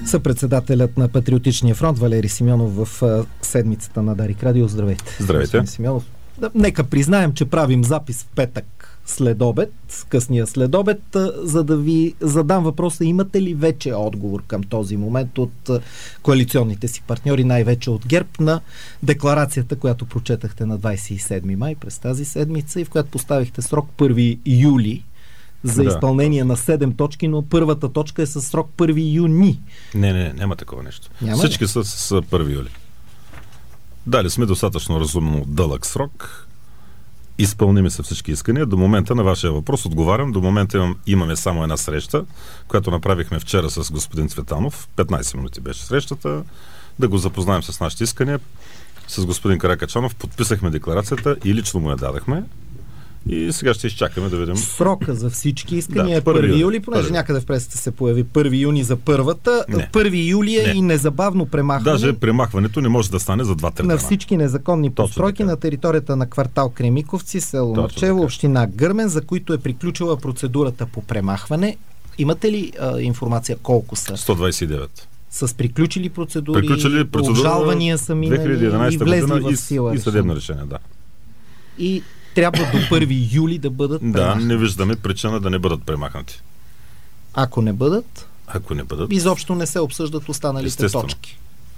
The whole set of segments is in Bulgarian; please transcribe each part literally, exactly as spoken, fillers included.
Съпредседателят на Патриотичния фронт Валери Симеонов в а, седмицата на Дарик Радио. Здравейте. Здравейте. Симеонов. Да, нека признаем, че правим запис в петък следобед, късния следобед, а, за да ви задам въпроса: имате ли вече отговор към този момент от а, коалиционните си партньори, най-вече от ГЕРБ, на декларацията, която прочетахте на двадесет и седми май през тази седмица и в която поставихте срок първи юли за да. изпълнение на седем точки, но първата точка е с срок първи юни. Не, не, няма такова нещо. Няма Всички ли? са с първи юли. Дали сме достатъчно разумно дълъг срок. Изпълними са всички искания. До момента на вашия въпрос отговарям. До момента имам, имаме само една среща, която направихме вчера с господин Цветанов. петнадесет минути беше срещата. Да го запознаем с нашите искания. С господин Каракачанов подписахме декларацията и лично му я дадахме. И сега ще изчакаме да видим. Срока за всички искания да, е първи юли, юли, понеже първи. някъде в пресата се появи първи юни за първата. Не. първи юли е Не. и незабавно премахване. Даже премахването не може да стане за два-три дена. На всички незаконни Точно постройки така. на територията на квартал Кремиковци, село Точно Марчево, така. община Гърмен, за които е приключила процедурата по премахване. Имате ли а, информация колко са? сто двадесет и девет. С приключили процедури, Приключили процедура обжалвания са минали две хиляди и единадесета и влезли година в сила. и, и съдебно решение, да. И трябва до първи юли да бъдат Да, премахнати. не виждаме причина да не бъдат премахнати. Ако не бъдат, Ако не бъдат... изобщо не се обсъждат останалите Естествено. точки.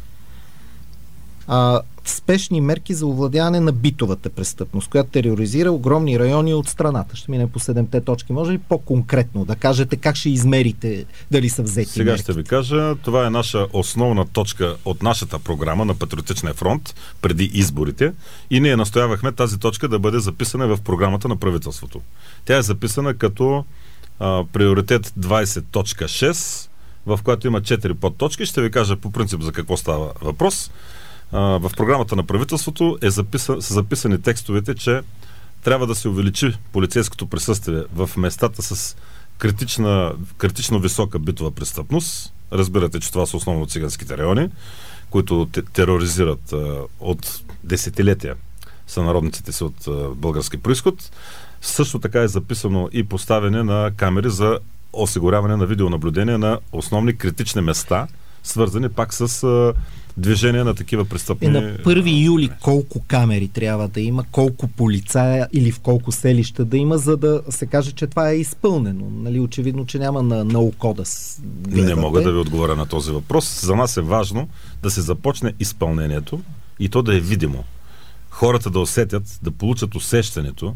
А, спешни мерки за овладяване на битовата престъпност, която тероризира огромни райони от страната. Ще минем по седемте точки. Може ли по-конкретно да кажете как ще измерите дали са взети Сега мерки? ще ви кажа, това е наша основна точка от нашата програма на Патриотичния фронт преди изборите и ние настоявахме тази точка да бъде записана в програмата на правителството. Тя е записана като а, приоритет двадесет точка шест, в която има четири подточки. Ще ви кажа по принцип за какво става въпрос. В програмата на правителството е записан, са записани текстовете, че трябва да се увеличи полицейското присъствие в местата с критична, критично висока битова престъпност. Разбирате, че това са основно циганските райони, които те, тероризират а, от десетилетия сънародниците си от а, български произход. Също така е записано и поставяне на камери за осигуряване на видеонаблюдение на основни критични места, свързани пак с а, движение на такива престъпни... И на първи юли колко камери трябва да има, колко полицая или в колко селища да има, за да се каже, че това е изпълнено? Нали, очевидно, че няма на, на око да гледате. Не мога да ви отговоря на този въпрос. За нас е важно да се започне изпълнението и то да е видимо. Хората да усетят, да получат усещането,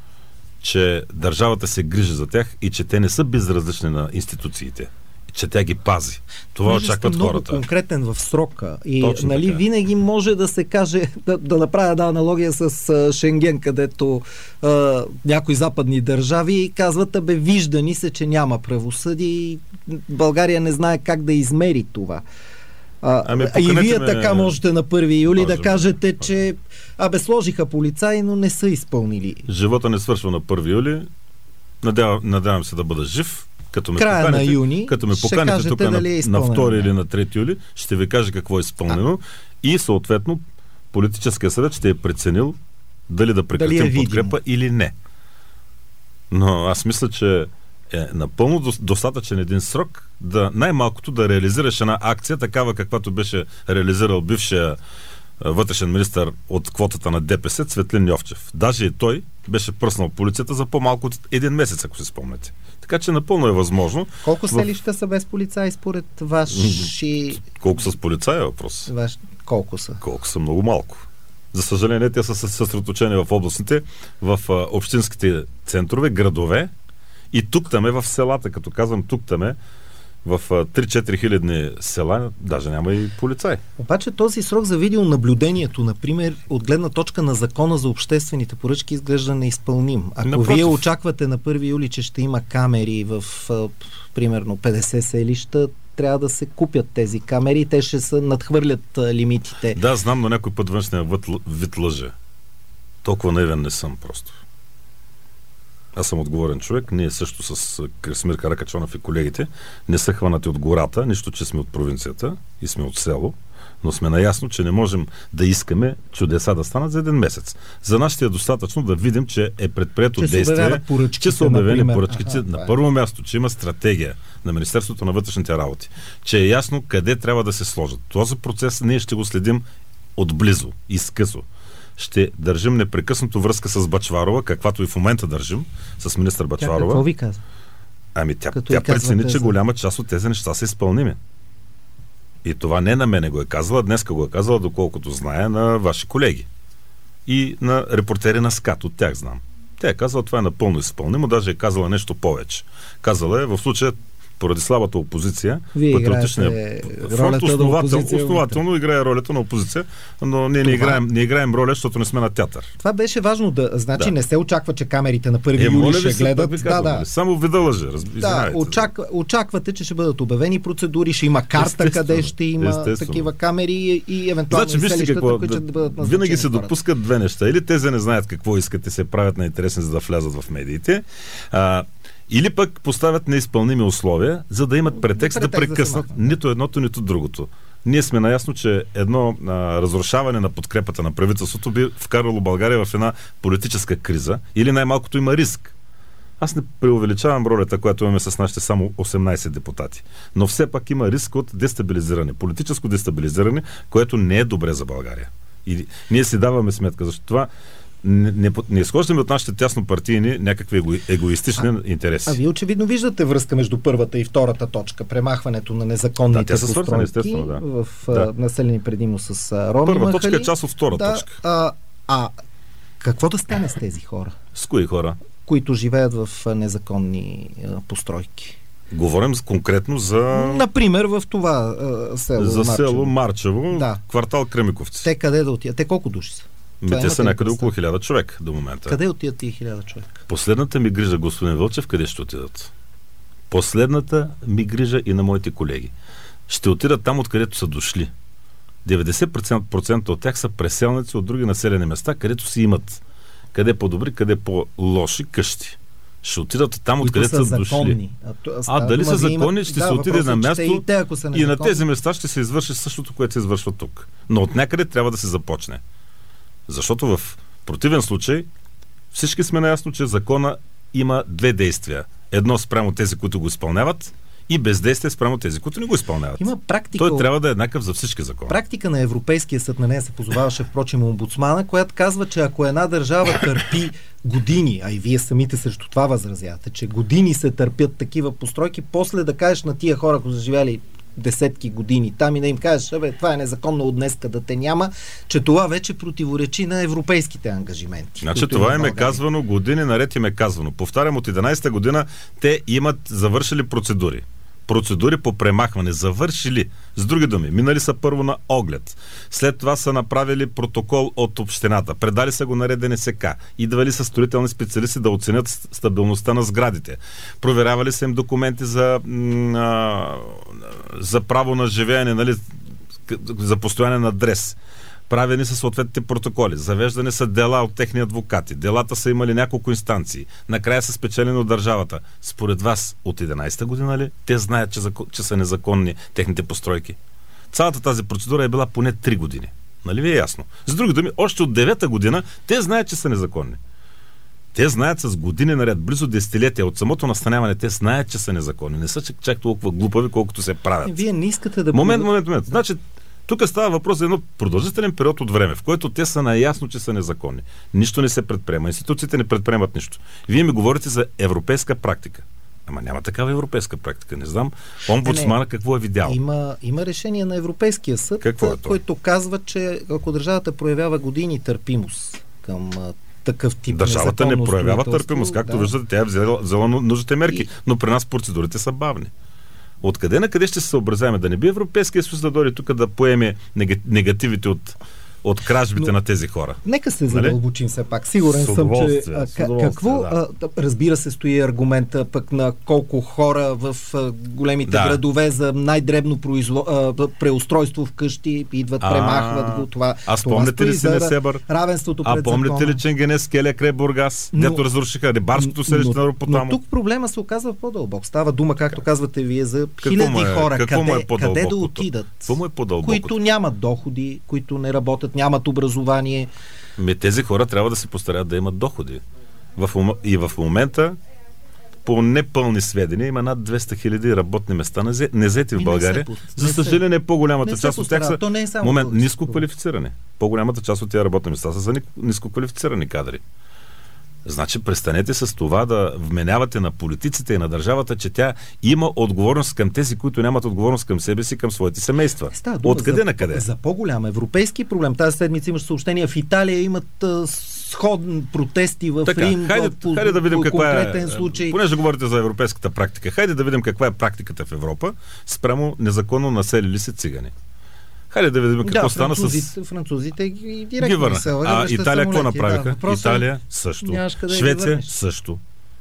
че държавата се грижи за тях и че те не са безразлични на институциите. Че тя ги пази. Това Може очакват много хората. конкретен в срока. И Точно нали, така. винаги може да се каже, да, да направя една аналогия с а, Шенген, където а, някои западни държави казват: абе, вижда ни се, че няма правосъдие и България не знае как да измери това. А, Ами, и вие ме... така можете на първи юли Можем, да кажете, можем. че абе, сложиха полицаи, но не са изпълнили. Живота не свършва на първи юли. Надявам, надявам се да бъда жив. Като ме Края поканите, на юни като ме ще поканите кажете тук на, дали е на изпълнено. втори или на трети юли, ще ви кажа какво е изпълнено и съответно политическия съвет ще е преценил дали да прекратим Дали е подкрепа или не. Но аз мисля, че е напълно достатъчен един срок да най-малкото да реализираш една акция, такава каквато беше реализирал бившия вътрешен министър от квотата на ДПС Цветлин Йовчев. Даже и той беше пръснал полицията за по-малко от един месец, ако си спомняте. Така че напълно е възможно. Колко в... селища са без полицаи според ваши... Колко са с полицаи е въпрос? Ваш... Колко са? Колко са? Много малко. За съжаление, те са съсредоточени в областните, в а, общинските центрове, градове и тук-таме в селата. Като казвам тук-таме, в три-четири хилядни села даже няма и полицаи. Обаче този срок за видеонаблюдението, например, от гледна точка на закона за обществените поръчки, изглежда неизпълним. Ако Напротив. Вие очаквате на първи юли, че ще има камери в а, примерно петдесет селища, трябва да се купят тези камери и те ще се надхвърлят а, лимитите. Да, знам, но някой път външния вид, вид лъже. Толкова наивен не съм просто. Аз съм отговорен човек. Ние също с Красимир Каракачанов и колегите не са хванати от гората, нищо, че сме от провинцията и сме от село. Но сме наясно, че не можем да искаме чудеса да станат за един месец. За нас ще е достатъчно да видим, че е предприето действие, че са обявени поръчките. Ага, на първо място, че има стратегия на Министерството на вътрешните работи, че е ясно къде трябва да се сложат. Този процес ние ще го следим отблизо, изкъсо. Ще държим непрекъснато връзка с Бъчварова, каквато и в момента държим, с министър Бъчварова. Тя какво ви казва? Ами тя, тя прецени, че голяма част от тези неща са изпълними. И това не на мене го е казала, днеска го е казала, доколкото знае, на ваши колеги. И на репортери на СКАТ, от тях знам. Тя е казала, това е напълно изпълнимо, даже е казала нещо повече. Казала е, в случая, поради слабата опозиция, патриотичния фронт основател, основателно играе ролята на опозиция, но ние не играем, не играем роля, защото не сме на театър. Това беше важно да... Значи да. Не се очаква, че камерите на първи юли ще гледат. Да, да. Само вида лъже, да, очак, очаквате, че ще бъдат обявени процедури, ще има карта, естествено, къде ще има естествено. Такива камери и евентуално значи, селищата, какво, които ще да, бъдат назначени. Винаги се допускат две неща. Или тези не знаят какво искат и се правят на интересни, за да влязат в медиите. А, Или пък поставят неизпълними условия, за да имат претекст да, да прекъснат да нито едното, нито другото. Ние сме наясно, че едно а, разрушаване на подкрепата на правителството би вкарало България в една политическа криза или най-малкото има риск. Аз не преувеличавам ролята, която имаме с нашите само осемнайсет депутати. Но все пак има риск от дестабилизиране, политическо дестабилизиране, което не е добре за България. И ние си даваме сметка, защото това Не, не, не изхождаме от нашите тяснопартийни някакви его, егоистични а, интереси. А вие очевидно виждате връзка между първата и втората точка. Премахването на незаконните да, постройки да. в да. населени предимно с роми. Първа махали. точка е част от втора да, точка. А, а какво да стане с тези хора? С кои хора? Които живеят в незаконни а, постройки. Говорим конкретно за... Например, в това а, село За Марчево. село Марчево, да. Квартал Кремиковци. Те къде да отидат? Те колко души са? Ми, те са някъде около хиляда човек до момента. Къде отидат тия хиляда човек? Последната ми грижа, господин Вълчев, къде ще отидат? Последната ми грижа и на моите колеги. Ще отидат там, откъдето са дошли. деветдесет процента от тях са преселници от други населени места, където си имат къде по-добри, къде по-лоши къщи. Ще отидат там, откъдето са, са дошли. А, а дали са законни, има... ще да, се отиде на място и, те, и на тези места ще се извърши същото, което се извършва тук. Но от някъде трябва да се започне. Защото в противен случай всички сме наясно, че закона има две действия. Едно спрямо тези, които го изпълняват, и бездействие спрямо тези, които не го изпълняват. Има практика... Той трябва да е еднакъв за всички закони. Практика на Европейския съд, на нея се позоваваше впрочем омбудсмана, която казва, че ако една държава търпи години, а и вие самите срещу това възразявате, че години се търпят такива постройки, после да кажеш на тия хора, които са живели десетки години там и да им кажеш, бе, това е незаконно от днеска да те няма, че това вече противоречи на европейските ангажименти. Значи това им е казвано, години наред им е казвано. Повтарям, от единайсета година те имат завършили процедури. Процедури по премахване. Завършили. С други думи, минали са първо на оглед. След това са направили протокол от общината. Предали са го на РДНСК. Идвали са строителни специалисти да оценят стабилността на сградите. Проверявали са им документи за, а, за право на живеене, нали, за постоянен адрес. Правени са съответните протоколи, завеждани са дела от техни адвокати, делата са имали няколко инстанции, накрая са спечелени от държавата. Според вас, от единайсета година ли, те знаят, че, закон, че са незаконни техните постройки? Цялата тази процедура е била поне три години. Нали ви е ясно? С други думи, още от девета година те знаят, че са незаконни. Те знаят с години наред, близо десетилетия от самото настаняване, те знаят, че са незаконни. Не са чак толкова глупави, колкото се правят. Вие не искате да... Момент, момент, момент. Значи, тук става въпрос за едно продължителен период от време, в който те са наясно, че са незаконни. Нищо не се предприема. Институциите не предприемат нищо. Вие ми говорите за европейска практика. Ама няма такава европейска практика. Не знам омбудсмана какво е видял. Има, има решение на Европейския съд, е който казва, че ако държавата проявява години търпимост към такъв тип държавата не проявява търпимост. Както да. виждате, тя е взела, взела нужните мерки. И... Но при нас процедурите са бавни. Откъде на къде ще се съобразяваме? Да не би Европейския съюз да дойде тук да поеме негативите от от кражбите Но, на тези хора. Нека се задълбочим все пак. Сигурен съм, че а, какво, да. а, разбира се, стои аргумента пък на колко хора в а, големите да. градове за най-дребно произво, а, преустройство вкъщи идват, а, премахват го. Това, а спомните ли си Несебър? Равенството пред закона. А помните ли Ченгенес, Келия край Бургас, дето разрушиха рибарското селище на Ропотамо? Но тук проблема се оказва по-дълбок. Става дума, както казвате вие, за хиляди е, хора. Къде, е къде да отидат? Какво е които нямат доходи, които не работят, нямат образование. Ме, тези хора трябва да се постарят да имат доходи. В, и в момента, по непълни сведения, има над двеста хиляди работни места незети в България. За съжаление, по-голямата част от тях са е момент ниско квалифицирани. По-голямата част от тези работни места са за ниско квалифицирани кадри. Значи престанете с това да вменявате на политиците и на държавата, че тя има отговорност към тези, които нямат отговорност към себе си, към своите семейства. Откъде на къде? За по-голям европейски проблем. Тази седмица имаш съобщения. В Италия имат а, сходни протести в така, Рим. Хайде, по, хайде да видим по каква конкретен е, случай. Понеже говорите за европейската практика, хайде да видим каква е практиката в Европа спрямо незаконно населили се цигани. Хайде да видим какво да, стана с... Французите ги директно ги върнаха. Села, а Италия какво направиха? Да, Италия също. Швеция също.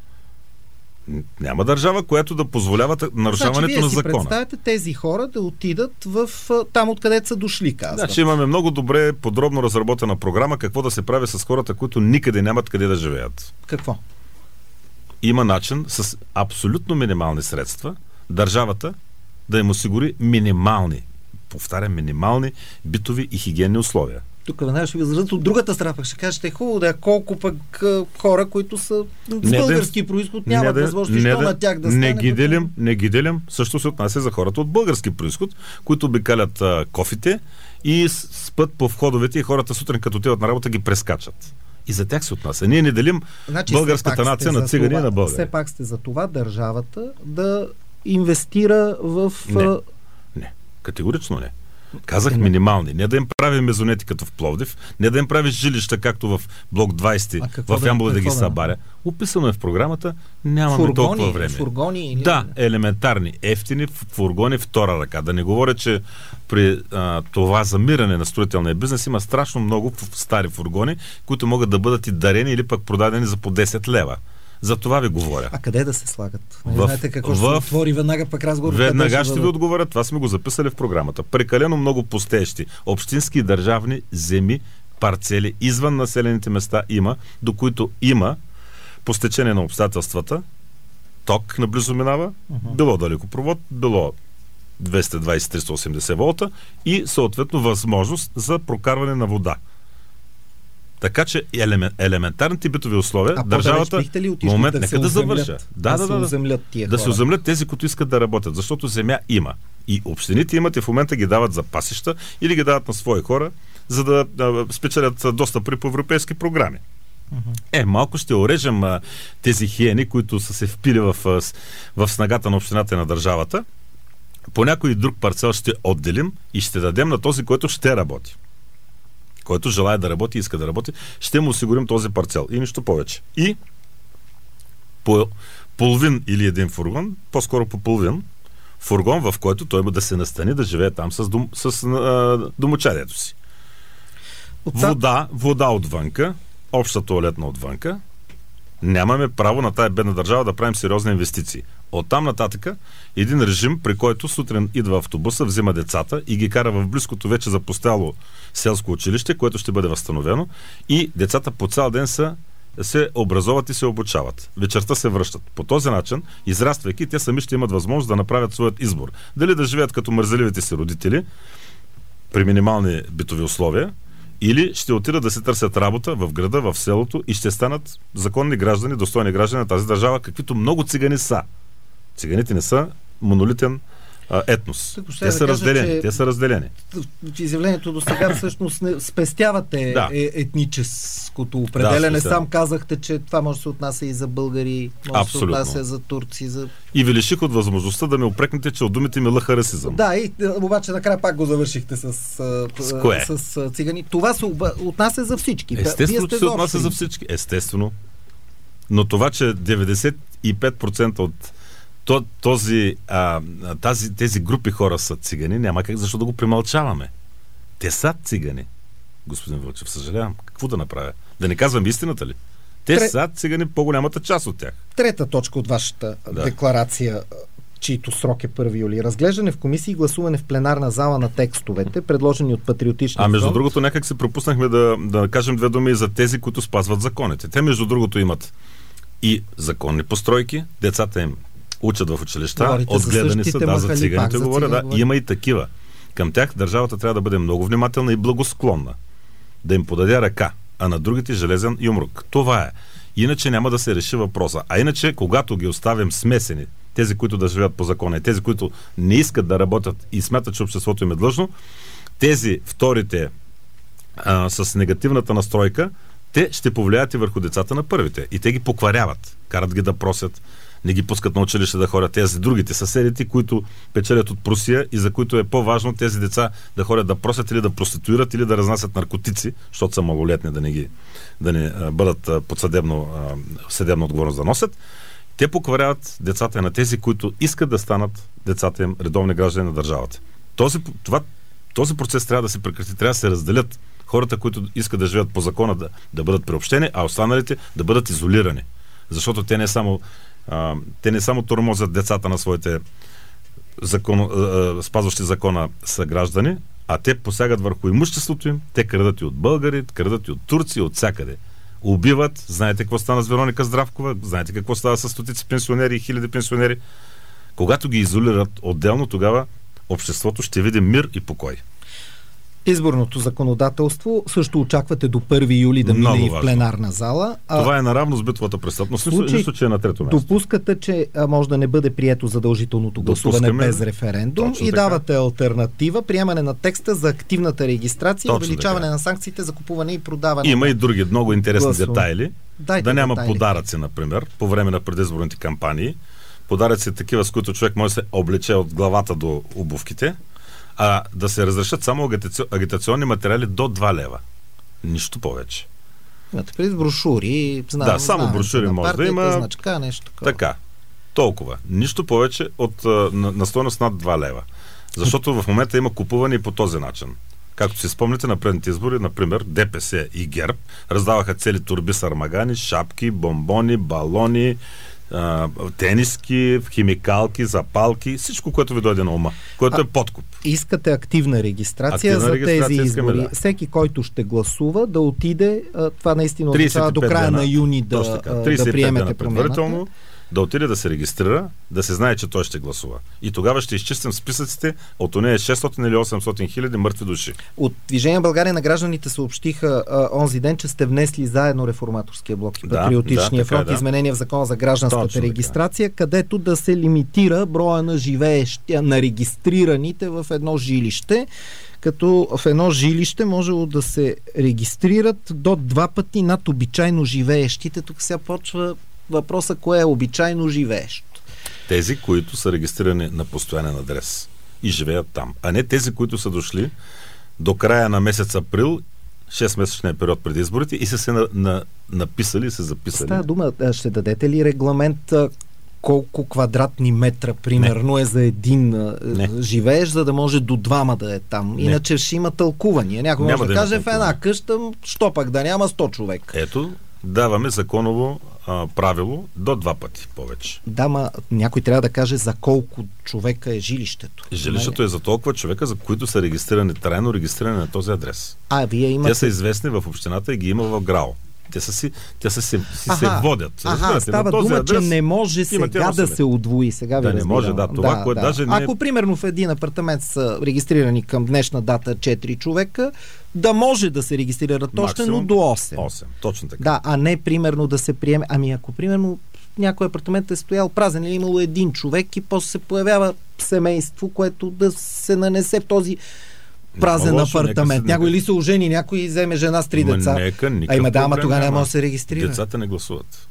Няма държава, която да позволява нарушаването значи, на закона. Представете тези хора да отидат в там, откъдето са дошли, казват. Значи имаме много добре, подробно разработена програма какво да се прави с хората, които никъде нямат къде да живеят. Какво? Има начин с абсолютно минимални средства държавата да им осигури минимални, повтарям, минимални битови и хигиенни условия. Тук веднага ще ви възразят от другата страна, пък ще кажете, е хубаво да е колко пък хора, които са с български происход, нямат да, възможност, защо да, на тях да стане. Не ги делим, не ги делим, също се отнася за хората от български происход, които обикалят а, кофите и спът по входовете и хората сутрин като отиват на работа ги прескачат. И за тях се отнася. Ние не делим значи, българската нация на цигани и на българи. Все пак сте за това държавата да инвестира в... Не, не. Категорично не. Казах минимални. Не да им прави мезонети като в Пловдив, не да им прави жилища както в блок двайсет в Ямбол да, да ги събаря. Описано е в програмата, нямаме фургони, толкова време. Фургони, или... Да, елементарни, ефтини фургони втора ръка. Да не говоря, че при а, това замиране на строителния бизнес има страшно много стари фургони, които могат да бъдат и дарени или пък продадени за по десет лева. За това ви говоря. А къде да се слагат? Не в, знаете какво в, ще се отвори веднага пък разговор. Веднага ще ви отговоря. Това сме го записали в програмата. Прекалено много пустеещи общински и държавни земи, парцели извън населените места има, до които има по стечение на обстоятелствата ток наблизо минава, uh-huh. било далекопровод, било двеста и двайсет до триста и осемдесет волта и съответно възможност за прокарване на вода. Така че елемент, елементарните битови условия, а държавата... Ли момент, да нека да завърша. Да, да, да, да, да, уземлят тия да хора. се уземлят тези, които искат да работят, защото земя има. И общините имат и в момента ги дават за пасища или ги дават на свои хора, за да, да спечелят доста при по европейски програми. Uh-huh. Е, малко ще орежем а, тези хиени, които са се впили в, в, в снагата на общината и на държавата. По някой друг парцел ще отделим и ще дадем на този, който ще работи. Който желая да работи и иска да работи, ще му осигурим този парцел. И нищо повече. И по половин или един фургон, по-скоро по половин, фургон, в който той има да се настани да живее там с, дом, с а, домочадието си. Отца... Вода, вода отвънка, обща тоалетна отвънка. Нямаме право на тая бедна държава да правим сериозни инвестиции. Оттам нататъка един режим, при който сутрин идва автобуса, взима децата и ги кара в близкото вече запустяло селско училище, което ще бъде възстановено и децата по цял ден са, се образоват и се обучават. Вечерта се връщат. По този начин, израствайки, те сами ще имат възможност да направят своят избор. Дали да живеят като мързеливите си родители при минимални битови условия, или ще отидат да се търсят работа в града, в селото и ще станат законни граждани, достойни граждани на тази държава, каквито много цигани са. Циганите не са монолитен а, етнос. Те да са кажа, разделени. Те са разделени. В изявлението до сега всъщност не спестявате да. е, етническото определене. Да, сам казахте, че това може да се отнася и за българи, може да се отнася за турци. За... И ви лиших от възможността да ме упрекнете, че от думите ми лъха расизъм. Да, и обаче накрая пак го завършихте с, с, с цигани. Това се отнася за всички. Естествено, че се отнася за всички. Естествено. Но това, че деветдесет и пет процента от този, а, тази, тези групи хора са цигани, няма как защо да го примълчаваме. Те са цигани. господин Вълчев. Съжалявам. Какво да направя? Да не казвам истината ли? Те Тре... са цигани по-голямата част от тях. Трета точка от вашата да. декларация, чието срок е първи юли. Разглеждане в комисии и гласуване в пленарна зала на текстовете, предложени от Патриотичния фронт. А между фронт. другото, някак се пропуснахме да, да кажем две думи за тези, които спазват законите. Те, между другото, имат и законни постройки, децата им учат в училища, Говорите отгледани са, да, за циганите за говоря, да, говоря. има и такива. Към тях държавата трябва да бъде много внимателна и благосклонна. Да им подаде ръка, а на другите железен юмрук. Това е. Иначе няма да се реши въпроса. А иначе, когато ги оставим смесени, тези, които да живеят по закона и тези, които не искат да работят и смятат, че обществото им е длъжно, тези вторите а, с негативната настройка, те ще повлияят и върху децата на първите. И те ги покваряват. Карат ги да просят, не ги пускат на училище да ходят. Тези другите съседите, които печелят от просия и за които е по-важно тези деца да ходят да просят или да проституират или да разнасят наркотици, защото са малолетни, да не, ги, да не а, бъдат а, под съдебно, а, съдебна отговорност да носят. Те покваряват децата на тези, които искат да станат децата им редовни граждани на държавата. Този, това, този процес трябва да се прекрати, трябва да се разделят хората, които искат да живеят по закона, да, да бъдат приобщени, а останалите да бъдат изолирани. Защото те не само, а, те не само тормозят децата на своите закон, а, спазващи закона съграждани, а те посягат върху имуществото им, те крадат и от българи, крадат и от турци, от всякъде. Убиват, знаете какво стана с Вероника Здравкова, знаете какво става с стотици пенсионери и хиляди пенсионери. Когато ги изолират отделно, тогава обществото ще види мир и покой. Изборното законодателство също очаквате до първи юли да мине и в пленарна зала. А това е наравно с битовата престъпност. Случай, нищо, че е на трето място. Допускате, че може да не бъде прието задължителното гласуване Допускаме, без референдум и така. Давате алтернатива, приемане на текста за активната регистрация, Точно увеличаване така. на санкциите за купуване и продаване. Има на и други много интересни гласуване. детайли. Дайте да няма детайли. подаръци, например, по време на предизборните кампании. Подаръци такива, с които човек може да се облече от главата до обувките, а да се разрешат само агитационни материали до два лева. Нищо повече. Имате пред брошури, знам, да, само брошури на може да партията, има. Значка, нещо такова. Така. Толкова. Нищо повече от на, на стойност над два лева. Защото в момента има купуване и по този начин. Както си спомните на предните избори, например, ДПС и ГЕРБ раздаваха цели турби с армагани, шапки, бомбони, балони, тениски, химикалки, запалки, всичко, което ви дойде на ума, което а, е подкуп. Искате активна регистрация активна за регистрация тези искаме, избори. Да. Всеки, който ще гласува, да отиде, това наистина означава до края дена, на юни да, да приемете промяната. Да отиде да се регистрира, да се знае, че той ще гласува. И тогава ще изчистим списъците от нея шестстотин или осемстотин хиляди мъртви души. От Движение България на гражданите съобщиха а, онзи ден, че сте внесли заедно Реформаторския блок и да, Патриотичния да, фронт, да. изменения в закона за гражданската Точно регистрация, така. където да се лимитира броя на живеещи, на регистрираните в едно жилище, като в едно жилище можело да се регистрират до два пъти над обичайно живеещите. Тук сега почва въпроса, кое е обичайно живеещо. Тези, които са регистрирани на постоянен адрес и живеят там, а не тези, които са дошли до края на месец април, шестмесечния период преди изборите и са се на, на, написали и се записали. Става дума, ще дадете ли регламент колко квадратни метра, примерно, не. е за един не. живееш, за да може до двама да е там. Не. Иначе ще има тълкувания. Някой може да, да каже в една къща, що пък да няма сто човека. Ето, даваме законово а, правило до два пъти повече. Да, ма някой трябва да каже за колко човека е жилището. Жилището е за толкова човека, за които са регистрирани, трайно регистрирани на този адрес. А, вие имате... Те са известни в общината и ги има в ГРАО. Те са си, те са си, си се водят. Ага, става дума, адрес, че не може сега да се удвои. Сега да, ви не може, да. Това, да, което да. даже не... Ако примерно в един апартамент са регистрирани към днешна дата четири човека, да може да се регистрират още, но до осем. осем, точно така. Да, а не примерно да се приеме. Ами ако примерно някой апартамент е стоял празен или имало един човек и после се появява семейство, което да се нанесе този празен лошо, апартамент. Нека някой ли се ожени, някой вземе жена с три ма деца. Нека, а има да, ама тогава няма да се регистрира. Децата не гласуват.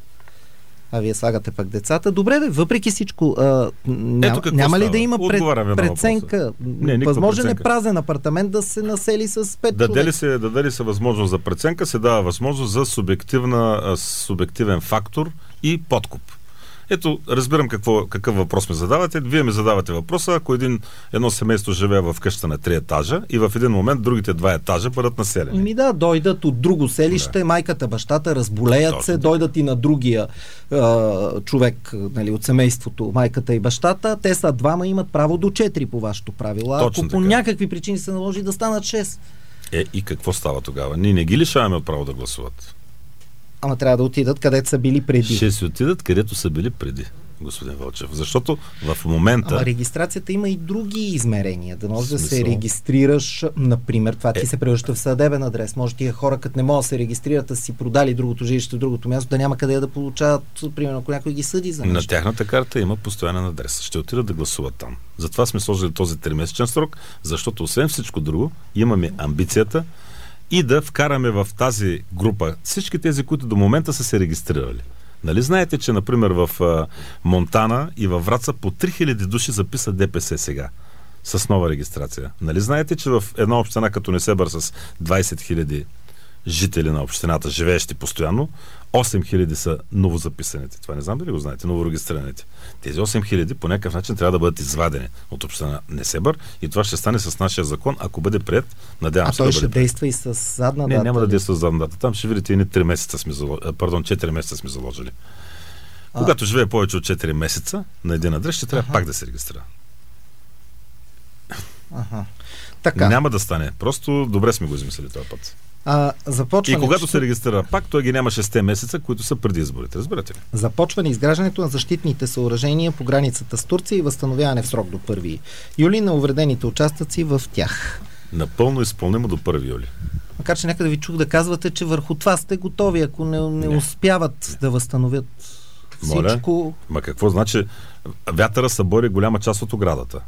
А вие слагате пък децата. Добре, бе, въпреки всичко, а, ням, няма ли става? да има пред, преценка? Не, възможен преценка. е празен апартамент да се насели с пет даде човека. Ли се, даде ли се възможност за преценка, се дава възможност за субективна, субективен фактор и подкуп. Ето, разбирам какво, какъв въпрос ми задавате. Вие ми задавате въпроса, ако един, едно семейство живее в къща на три етажа и в един момент другите два етажа бъдат населени. Ми да, дойдат от друго селище, да. майката, бащата разболеят Точно. се, дойдат и на другия а, човек, нали, от семейството, майката и бащата. Те са двама, имат право до четири по вашето правило. Ако Точно по така. някакви причини се наложи да станат шест. Е, и какво става тогава? Ние не ги лишаваме от право да гласуват. Ама трябва да отидат където са били преди. Ще си отидат където са били преди, господин Вълчев. Защото в момента... Ама регистрацията има и други измерения. Да можеш да се регистрираш, например, това ти е... се превръща в съдебен адрес. Може тия хора, като не могат да се регистрират, да си продали другото жилище в другото място, да няма къде да получават, примерно, ако някой ги съди за нещо. На тяхната карта има постоянен адрес. Ще отидат да гласуват там. Затова сме сложили този тримесечен срок, защото освен всичко друго, имаме амбицията и да вкараме в тази група всички тези, които до момента са се регистрирали. Нали знаете, че, например, в а, Монтана и във Враца по три хиляди души записат ДПС сега с нова регистрация? Нали знаете, че в една община като Несебър с двайсет хиляди жители на общината, живеещи постоянно, осем хиляди са новозаписаните. Това не знам дали го знаете, новорегистрираните. Тези осем хиляди по някакъв начин трябва да бъдат извадени от община Несебър и това ще стане с нашия закон, ако бъде приет. Надявам а се той да ще бъде действа и с задна не, дата? Не, няма да действа с задна дата. Там ще видите едни три месеца сме заложили, пардон, четири месеца сме заложили. А... Когато живее повече от четири месеца на един адрес, ще трябва ага. пак да се регистрира. Ага. Така. Няма да стане. Просто добре сме го измислили този път. А, започване, и когато че... се регистрира пак, той ги няма шест месеца, които са преди изборите. Разбирате ли? Започване изграждането на защитните съоръжения по границата с Турция и възстановяване в срок до първи юли на увредените участъци в тях. Напълно изпълнимо до първи юли. Макар че някъде ви чух да казвате, че върху това сте готови, ако не, не, не. успяват не. да възстановят всичко. Моля? Ма какво значи? Вятъра събори голяма част от оградата.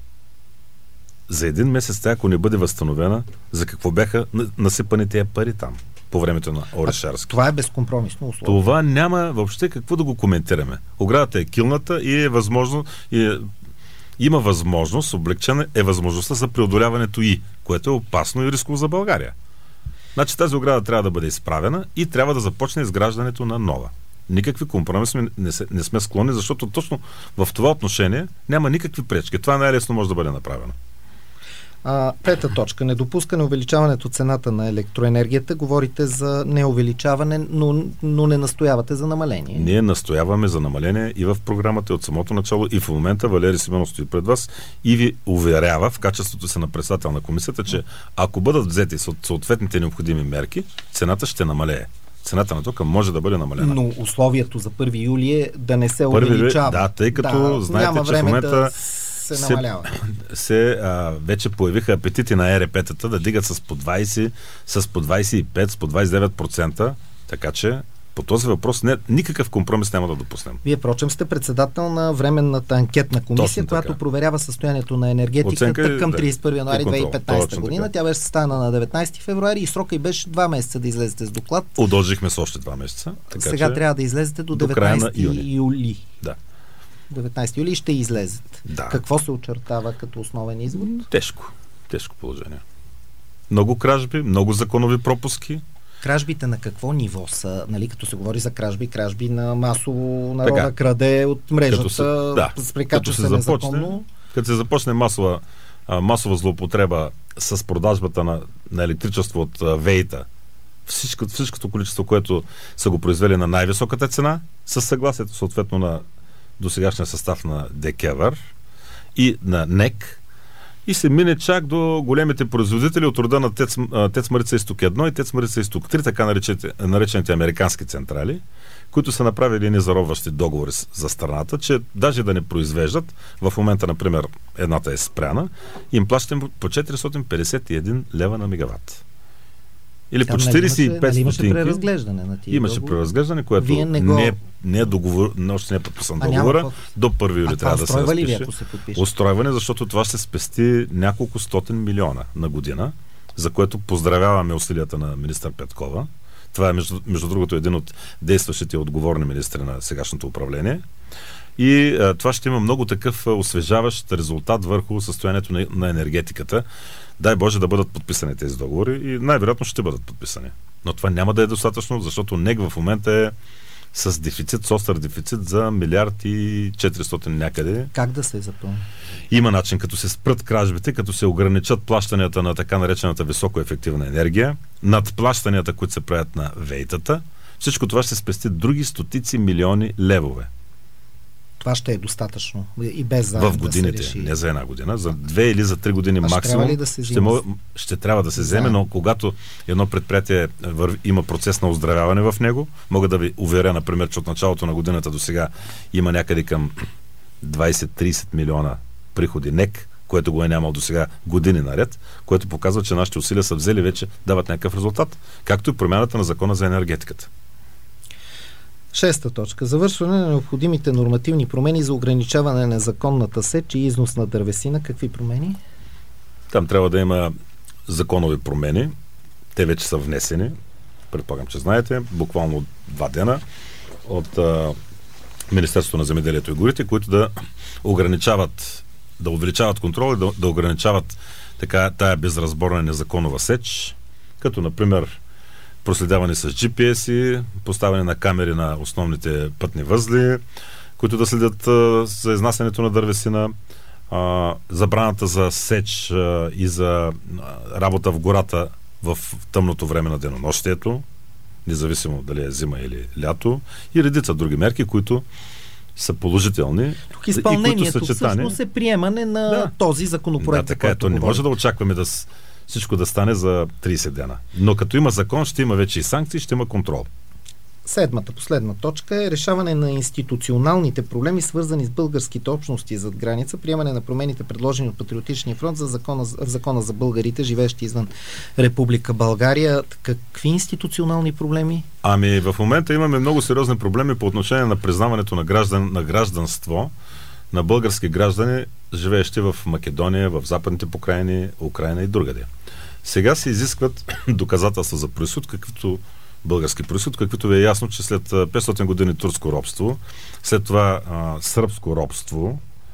За един месец, тя, ако не бъде възстановена, за какво бяха насипани тези пари там по времето на Орешарски? Това е безкомпромисно условие. Това няма въобще какво да го коментираме. Оградата е килната и е възможно и е, има възможност, облегчена е възможността за преодоляването и, което е опасно и рисково за България. Значи тази ограда трябва да бъде изправена и трябва да започне изграждането на нова. Никакви компромиси не, се, не сме склонни, защото точно в това отношение няма никакви пречки. Това най-лесно може да бъде направено. А, пета точка. Недопускане увеличаването цената на електроенергията. Говорите за неувеличаване, но, но не настоявате за намаление. Ние настояваме за намаление и в програмата от самото начало, и в момента Валери Симеонов стои пред вас и ви уверява в качеството си на председател на комисията, че ако бъдат взети съответните необходими мерки, цената ще намалее. Цената на тока може да бъде намалена. Но условието за първи юли е да не се увеличава. Да, тъй като да, знаете, че в момента да се намалява. Се, се а, вече появиха апетити на Е Р П-тата да дигат с по двайсет, с по двайсет и пет, с по двайсет и девет процента, така че по този въпрос не, никакъв компромис няма да допуснем. Вие, впрочем, сте председател на временната анкетна комисия, която проверява състоянието на енергетиката Оценка, към трийсет и първи януари две хиляди и петнайсета година. Така. Тя беше съставена на деветнайсети февруари и срока й беше два месеца да излезете с доклад. Удължихме с още два месеца. Така Сега че трябва да излезете до, до деветнайсети юли. Да. деветнайсети юли ще излезете. Да. Какво се очертава като основен извод? Тежко. Тежко положение. Много кражби, много законови пропуски. Кражбите на какво ниво са? Нали, като се говори за кражби, кражби на масово народа така, краде от мрежата, се, да, прекачва се незаконно. Като се започне масова, масова злоупотреба с продажбата на, на електричество от ВЕИ-та, всичко, всичкото количество, което са го произвели на най-високата цена, със съгласието съответно на досегашния състав на ДКЕВР и на НЕК, и се мине чак до големите производители от рода на ТЕЦ, ТЕЦ Марица Изток едно и ТЕЦ Марица Изток три, така наречените, наречените американски централи, които са направили едни заробващи договори за страната, че даже да не произвеждат, в момента, например, едната е спряна, им плащаме по четиристотин петдесет и един лева на мегаватт. Или Там по четирийсет и пет имаше стотинки. Преразглеждане на тия Имаше договор. преразглеждане, което не, не, го... не, не е договор, още не е подписан договора. До първи юли трябва да се разпише. Ли, ако се подпише? Устройване, защото това ще спести няколко стотин милиона на година, за което поздравяваме усилията на министър Петкова. Това е, между, между другото, един от действащите отговорни министри на сегашното управление. И а, това ще има много такъв а, освежаващ резултат върху състоянието на, на енергетиката. Дай Боже да бъдат подписани тези договори и най-вероятно ще бъдат подписани. Но това няма да е достатъчно, защото НЕК в момента е с дефицит, с остър дефицит за милиард и четиристотин някъде. Как да се запълни? Има начин, като се спрат кражбите, като се ограничат плащанията на така наречената високоефективна енергия, над плащанията, които се правят на вейтата. Всичко това ще спести други стотици милиони левове. Това ще е достатъчно. И без заем в годините, да се реши. не за една година, за две или за три години а максимум. Ще трябва ли да се ще, мог, ще трябва да се вземе, но когато едно предприятие върви, има процес на оздравяване в него, мога да ви уверя, например, че от началото на годината до сега има някъде към двайсет-трийсет милиона приходи НЕК, което го е нямал до сега години наред, което показва, че нашите усилия са взели вече, дават някакъв резултат. Както и промяната на закона за енергетиката. Шеста точка. Завършване на необходимите нормативни промени за ограничаване на незаконната сеч и износ на дървесина. Какви промени? Там трябва да има законови промени. Те вече са внесени. Предполагам, че знаете. Буквално два дена от а, Министерството на земеделието и горите, които да ограничават, да увеличават контрол и да, да ограничават така тая безразборна незаконова сеч, като например проследяване с джи пи ес-и, поставяне на камери на основните пътни възли, които да следят а, за изнасянето на дървесина, а, забраната за сеч а, и за а, работа в гората в тъмното време на денонощието, независимо дали е зима или лято, и редица други мерки, които са положителни. Тук изпълнението и които съчетани... всъщност е приемане на да. този законопроект. Да, така е. То не може да очакваме да всичко да стане за трийсет дена. Но като има закон, ще има вече и санкции, ще има контрол. Седмата, последна точка е решаване на институционалните проблеми, свързани с българските общности зад граница, приемане на промените, предложени от Патриотичния фронт за закона, закона за българите, живеещи извън Република България. Какви институционални проблеми? Ами в момента имаме много сериозни проблеми по отношение на признаването на, граждан, на гражданство на български граждани, живеещи в Македония, в Западните покрайни, Украйна и другаде. Сега се изискват доказателства за произход, каквито български произход, каквито ви е ясно, че след петстотин години турско робство, след това а, сръбско робство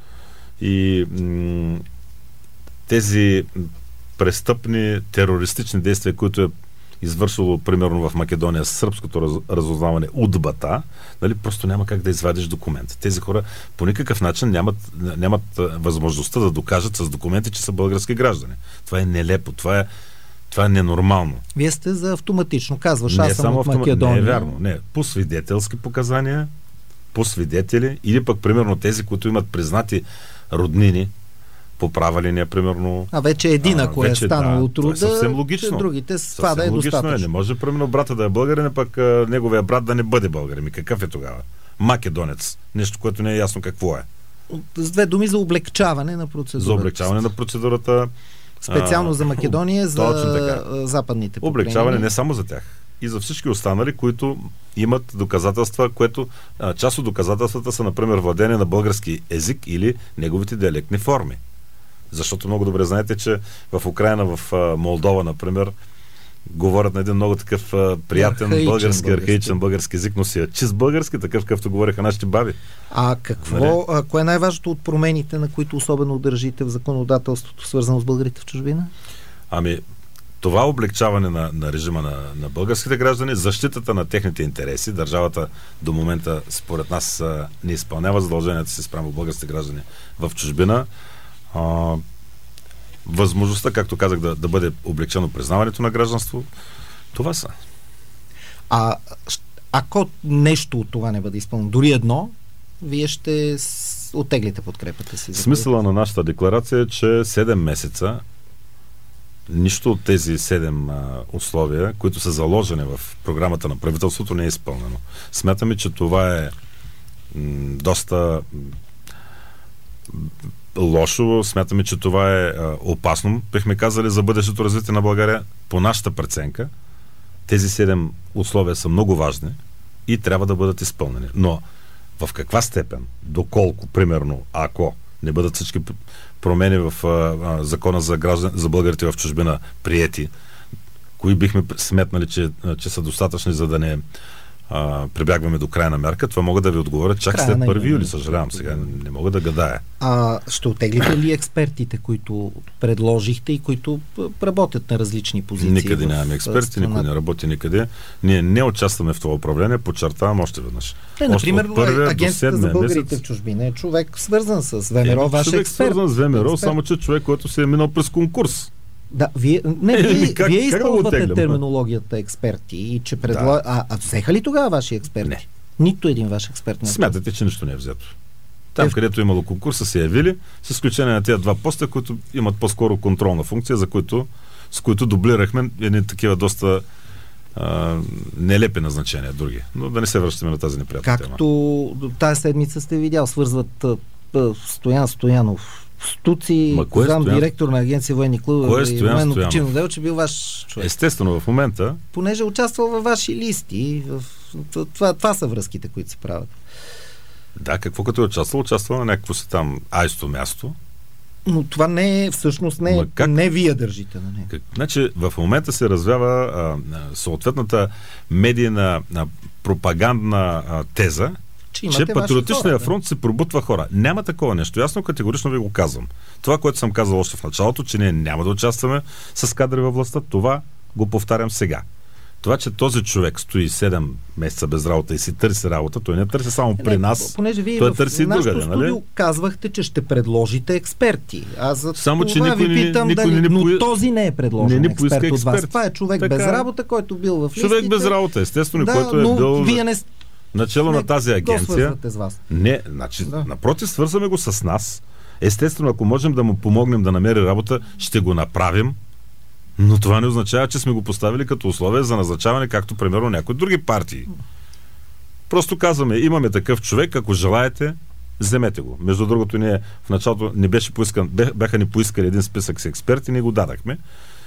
и м- тези престъпни, терористични действия, които е извършило, примерно в Македония, сръбското раз, разузнаване УДБА-та, нали, просто няма как да извадиш документ. Тези хора по никакъв начин нямат, нямат възможността да докажат с документи, че са български граждани. Това е нелепо, това е Това е ненормално. Вие сте за автоматично, казваш, аз не съм от автомат... Македония. Не е вярно. Не. По свидетелски показания, по свидетели, или пък, примерно, тези, които имат признати роднини, по права линия, примерно. А вече един, ако а, вече, е станал да, от труда, е съвсем логично. Другите това да е логично достатъчно. Е. Не може, примерно, брата да е българин, пък а, неговия брат да не бъде българин. Ми какъв е тогава? Македонец. Нещо, което не е ясно какво е. С две думи за облегчаване на процедурата. За облегчаване на процедурата. Специално а, за Македония, за западните покрайнини. Облегчаване не само за тях. И за всички останали, които имат доказателства, което а, част от доказателствата са, например, владение на български език или неговите диалектни форми. Защото много добре знаете, че в Украйна, в а, Молдова, например, говорят на един много такъв а, приятен архаичен български, български. архаичен български език, но си е чист български, такъв какъвто говореха нашите баби. А какво, а, кое е най-важното от промените, на които особено държите в законодателството, свързано с българите в чужбина? Ами, това облегчаване на, на режима на, на българските граждани, защитата на техните интереси, държавата до момента, според нас, а, не изпълнява задълженията си спрямо българските граждани в чужбина. А, възможността, както казах, да, да бъде облегчено признаването на гражданство, това са. А ако нещо от това не бъде изпълнено, дори едно, вие ще оттеглите подкрепата си. Смисъла на нашата декларация е, че седем месеца нищо от тези седем а, условия, които са заложени в програмата на правителството, не е изпълнено. Смятаме, че това е м, доста м, лошо. Смятаме, че това е а, опасно, бихме казали, за бъдещето развитие на България. По нашата преценка, тези седем условия са много важни и трябва да бъдат изпълнени. Но в каква степен, доколко, примерно, ако не бъдат всички промени в а, а, закона за, граждан, за българите в чужбина приети, кои бихме сметнали, че, че са достатъчни, за да не а, прибягваме до крайна мярка, това мога да ви отговоря чак Края след на първи юни. юли. Съжалявам, сега не мога да гадая. А ще оттеглите ли експертите, които предложихте и които работят на различни позиции? Никъде нямаме експерти, никой не работи никъде. Ние не участваме в това управление, подчертавам още веднъж. Не, например, Агенцията за българите месец... в чужбина е човек свързан с ВМРО, ваш човек експерт. свързан с ВМРО, експерт. само че човек, който се е минал през конкурс. Да, вие, не, вие, как, вие как използвате да терминологията експерти и че предла... Да. А, а взеха ли тогава ваши експерти? Не. Нито един ваш експерт не е. Смятате, че нищо не е взето. Там, Е, където е имало конкурса, се явили, с изключение на тези два поста, които имат по-скоро контролна функция, за които, с които дублирахме едни такива доста а, нелепи назначения, други. Но да не се връщаме на тази неприятна тема. Както тази седмица сте видял, свързват а, а, Стоян Стоянов, Стуци, зам директор на агенция военни клубове и военно почивно дело, че бил ваш човек. Естествено, в момента... Понеже участвал във ваши листи, в... това, това са връзките, които се правят. Да, какво като е участвал? Участвал на някакво си там айсто място. Но това не е, всъщност не, е, не вие държите на него. Как? Значи, в момента се развява а, съответната медийна а, пропагандна а, теза, че, че Патриотичният фронт да. се пробутва хора. Няма такова нещо. Ясно, категорично ви го казвам. Това, което съм казал още в началото, че ние няма да участваме с кадри във властта, това го повтарям сега. Това, че този човек стои седем месеца без работа и си търси работа, той не търси само при не, нас, понеже вие той в търси и другаде, студио нали? казвахте, че ще предложите експерти. А за само, това че никой, ви питам, никой, дали, не, но не, този не е предложен не, не експерт от вас. експерт. Това е човек така, без работа, който бил в листите. Човек без работа, естествено, да, който е но бил вие не, начало не на тази агенция. С вас. Не, значи, да. напротив, свързваме го с нас. Естествено, ако можем да му помогнем да намери работа, ще го направим. Но това не означава, че сме го поставили като условие за назначаване, както примерно някои други партии. Просто казваме, имаме такъв човек, ако желаете, вземете го. Между другото, ние в началото не беше поискан, бяха ни поискали един списък с експерти, ние го дадахме.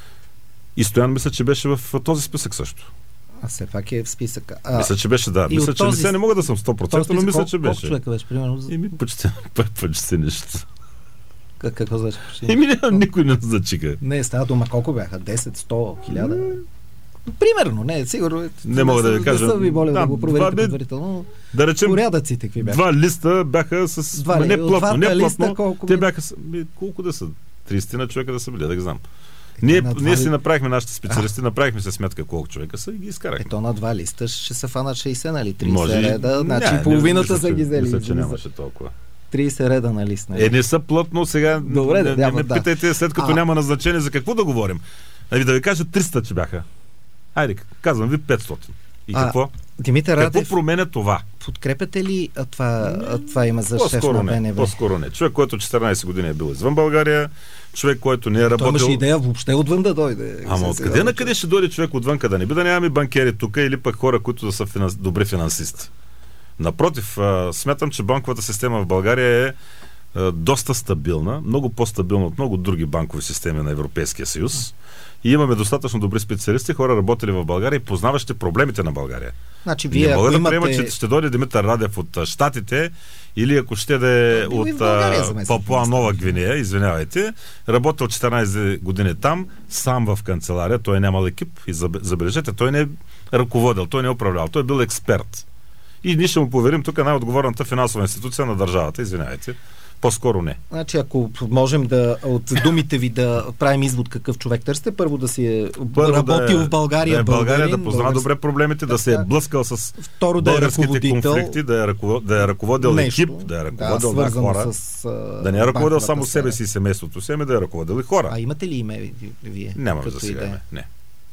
И Стоян мисля, че беше в този списък също. А все пак е в списъка. А... Мисля, че беше, да. Мисля, че този... не, не мога да съм сто процента, но мисля, че беше. Колко човека беше, примерно? Еми, почти, почти нищо. Как, какво значи? Еми, никой не зачика. Не, става дума колко бяха? десет, сто, хиляда? Примерно, не, сигурно. Не мога да ви кажа. Не съм ви моля да, да го проверите два, предварително. Да речем, порядъците какви бяха? Два листа бяха с... Два, не плътно, не плътно. Листа, колко те ми... бяха с... Колко да са? трийсет на човека да са били, да ги знам. Ние, ние си направихме, нашите специалисти, а. направихме се сметка колко човека са и ги изкарахме. Ето на два листа ще се фанат шейсет, нали? трийсет Може... реда, значи не, половината не, са ги взели. Мисля, че нямаше толкова. трийсет реда на лист. Нали? Е, не са плътно, сега добре, не, да, не, не да. питайте, след като а. няма назначение, за какво да говорим. Ами да ви кажа триста, че бяха. Айде, казвам ви петстотин. И а, какво? Димитър Радев, какво променя това? Подкрепяте ли а това, а това има за шеф на БНБ? По-скоро не. Човек, който четиринайсет години е бил извън България, човек, който не е работил... Той имаше идея въобще отвън да дойде. Ама откъде на къде ще дойде човек отвън, къде не би да нямаме банкери тук или пък хора, които да са финанс... добри финансисти? Напротив, смятам, че банковата система в България е доста стабилна, много по-стабилна от много други банкови системи на Европейския съюз. И имаме достатъчно добри специалисти, хора работили в България и познаващи проблемите на България. Значи, вие, не мога да имате... приема, че ще дойде Димитър Радев от Щатите или ако ще да е от Папуа Нова Гвинея, извинявайте, работил четиринайсет години там, сам в канцелария, той е нямал екип и забележете, той не е ръководил, той не е управлял, той е бил експерт. И ние ще му поверим тук най-отговорната финансова институция на държавата, извинявайте. По-скоро не. Значи, ако можем да от думите ви да правим извод какъв човек търсите, първо да си е първо работил да е, в България, да е Българин, България, да познава добре проблемите, да, да се е блъскал с второ, да е българските конфликти, да е, ръковод, да е ръководил нещо, екип, да е ръководил да, да хора, с, да не е ръководил само себе си и семейството си, ами да е ръководил и хора. А имате ли име вие? Нямам за сега име, не.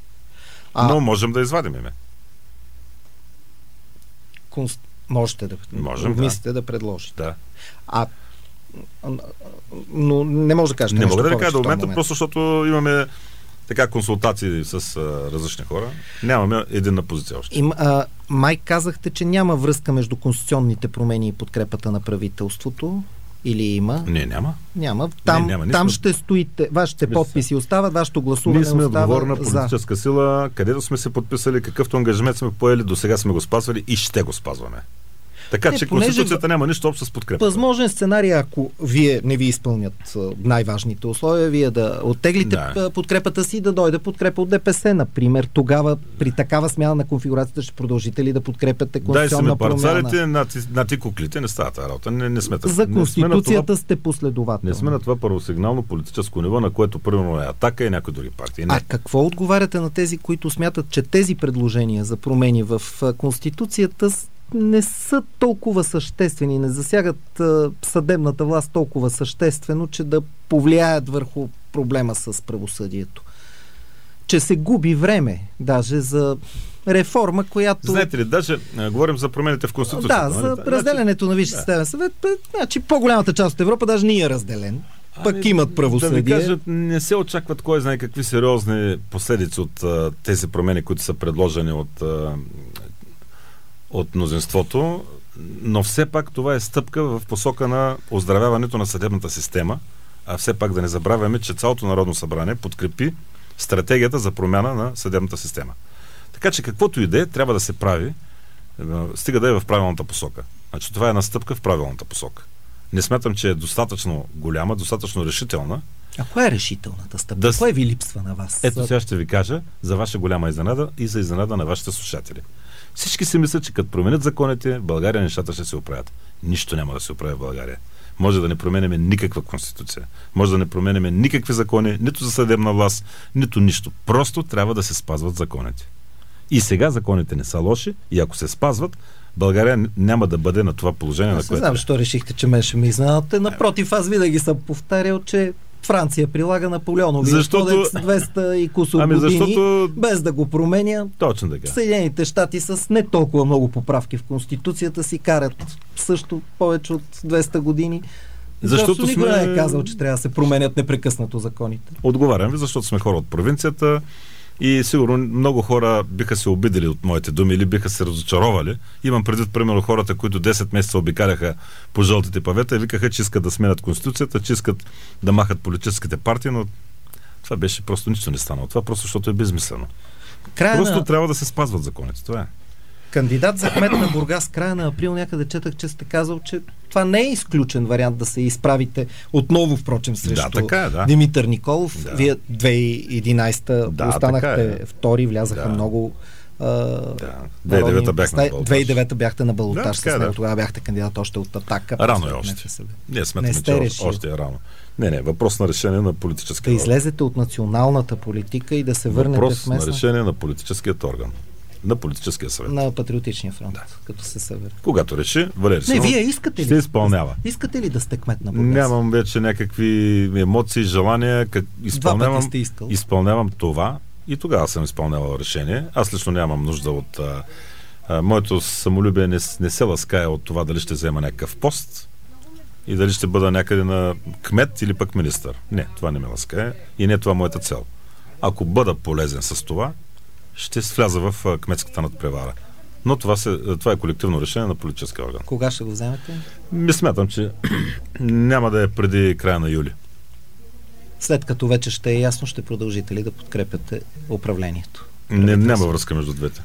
А, Но можем да извадим име. Конст... Можете да мислите да. да предложите. Да. А но не може да кажете. Не мога да ви кажа до момента, момент. просто защото имаме така консултации с а, различни хора. Нямаме единна позиция още. Им, а, май казахте, че няма връзка между конституционните промени и подкрепата на правителството. Или има? Не, няма. Няма. Там, не, няма. там сме... ще стоите, вашите подписи остават, вашето гласуване остава. Ние сме остава отговорна политическа за... сила, където сме се подписали, какъвто ангажимент сме поели, до сега сме го спазвали и ще го спазваме. Така не, че понеже Конституцията няма нищо общо с подкрепа. Възможен сценарий, ако вие не ви изпълнят най-важните условия, вие да оттеглите да. подкрепата си, да дойде подкрепа от ДПС, например. Тогава при такава смяна на конфигурацията ще продължите ли да подкрепяте конституционна промяна? Дай си ме парцалите, промяна? над и куклите, не става тази работа. Не, не сме, За Конституцията това, сте последователни. Не сме на това първосигнално политическо ниво, на което примерно е Атака и някои други партии. Не. А какво отговаряте на тези, които смятат, че тези предложения за промени в Конституцията не са толкова съществени, не засягат а, съдебната власт толкова съществено, че да повлияят върху проблема с правосъдието? Че се губи време даже за реформа, която... Знаете ли, даже а, говорим за промените в Конституцията. Да, за нали? разделянето значи... на Висшия съдебен да. съвет. Значи по-голямата част от Европа даже не е разделен. А, пък не, имат правосъдие. Да ви кажа, не се очакват кой знае какви сериозни последици от а, тези промени, които са предложени от а, от мнозинството, но все пак това е стъпка в посока на оздравяването на съдебната система, а все пак да не забравяме, че цялото Народно събрание подкрепи стратегията за промяна на съдебната система. Така че каквото и да е, трябва да се прави, стига да е в правилната посока. Значи това е една стъпка в правилната посока. Не смятам, че е достатъчно голяма, достатъчно решителна. А коя е решителната стъпка? Да... Кое ви липсва на вас? Ето сега ще ви кажа за ваша голяма изненада и за изненада на вашите слушатели. Всички си мислят, че като променят законите, в България нещата ще се оправят. Нищо няма да се оправи в България. Може да не променяме никаква конституция. Може да не променяме никакви закони, нито за съдебна власт, нито нищо. Просто трябва да се спазват законите. И сега законите не са лоши и ако се спазват, България няма да бъде на това положение, аз на което... Не знам, защо решихте, че мен ще ми изненадате. Напротив, аз винаги съм повтарял, че Франция прилага Наполеоновия защото... кодекс двеста и кусор ами години, защото... без да го променя. Точно така. Съединените щати с не толкова много поправки в Конституцията си карат също повече от двеста години. Защото защото никой сме... не е казал, че трябва да се променят непрекъснато законите. Отговарям ви, защото сме хора от провинцията и сигурно много хора биха се обидели от моите думи или биха се разочаровали. Имам предвид, примерно, хората, които десет месеца обикаляха по жълтите павета и викаха, че искат да сменят Конституцията, че искат да махат политическите партии, но това беше просто нищо не станало. Това просто защото е безмислено. Края просто на... трябва да се спазват законите. Това е. Кандидат за кмет на Бургас, края на април някъде четах, че сте казал, че това не е изключен вариант да се изправите отново, впрочем, срещу да, така е, да. Димитър Николов. Да. Вие две хиляди и единадесета да, останахте е. втори, влязаха да. много а, да. две хиляди и девета бяхте на балотаж. две хиляди и девета бяхте на балотаж да, с него. Да. Тогава бяхте кандидат още от Атака. Рано е още. Ние сметаме, че решил. още е рано. Не, не, въпрос на решение на политическия орган. Да излезете от националната политика и да се върнете въпрос в местна... на решение на политическият орган. На политическия съвет. На Патриотичния фронт, да. Като се събере. Когато реши, Валери Симеонов Не, вие искате ли? Ще изпълнява. Искате ли да сте кмет на Бургас? Нямам вече някакви емоции, желания. Как... Изпълнявам, сте искал. изпълнявам това и тогава съм изпълнявал решение. Аз лично нямам нужда от... А, а, моето самолюбие не, не се ласкае от това дали ще взема някакъв пост и дали ще бъда някъде на кмет или пък министър. Не, това не ме ласкае и не е това моята цел. Ако бъда полезен с това, ще вляза в кметската надпревара. Но това, се, това е колективно решение на политическия орган. Кога ще го вземете? Ми смятам, че няма да е преди края на юли. След като вече ще е ясно, ще продължите ли да подкрепяте управлението? Не, няма връзка между двете.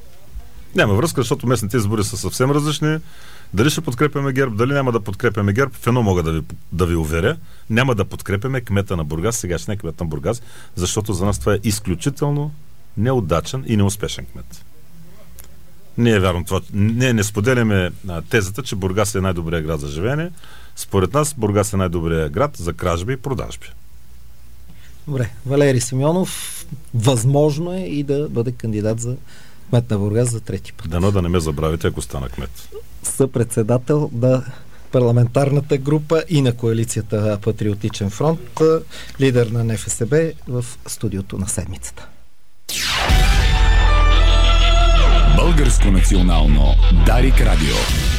Няма връзка, защото местните избори са съвсем различни. Дали ще подкрепяме ГЕРБ, дали няма да подкрепяме ГЕРБ, в едно мога да ви, да ви уверя, няма да подкрепяме кмета на Бургас, сегашния кмет на Бургас, защото за нас това е изключително неудачен и неуспешен кмет. Не е вярно това. Не, не споделяме а, тезата, че Бургас е най-добрият град за живеене. Според нас Бургас е най-добрият град за кражби и продажби. Добре. Валери Симеонов, възможно е и да бъде кандидат за кмет на Бургас за трети път. Дано да не ме забравите, ако стана кмет. Съпредседател на парламентарната група и на коалицията Патриотичен фронт, лидер на Н Ф С Б в студиото на седмицата. Българско национално Дарик Радио.